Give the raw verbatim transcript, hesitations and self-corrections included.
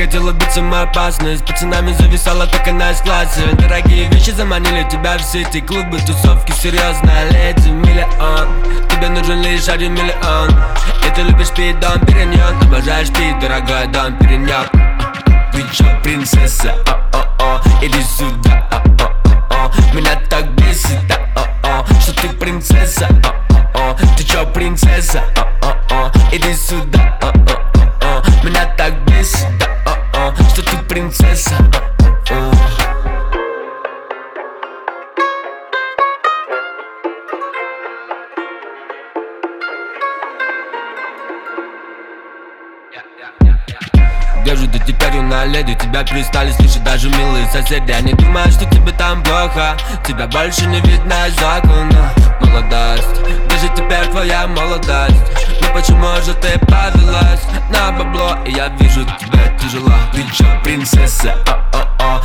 хотела быть самой опасной, с пацанами зависала, так она из класса. Дорогие вещи заманили тебя в сети, клубы, тусовки, серьезная леди. Миллион, тебе нужен лишь один миллион. И ты любишь пить Дом Периньон, обожаешь пить дорогой Дом Периньон. Ты чё, принцесса, о-о-о, иди сюда, о-о-о. Меня так бесит, о-о-о, что ты принцесса, о-о-о. Ты чё, принцесса, о-о-о, иди сюда, о-о-о. Меня так бесит, о-о-о, что ты принцесса, о-о-о. Где же ты теперь, юная леди? Тебя перестали слышать даже милые соседи. Они думают, что тебе там плохо, тебя больше не видно из окна. Молодость, где же теперь твоя молодость? Ну почему же ты повелась на бабло? И я вижу, тебе тяжело. Ты чё, принцесса, о-о-о,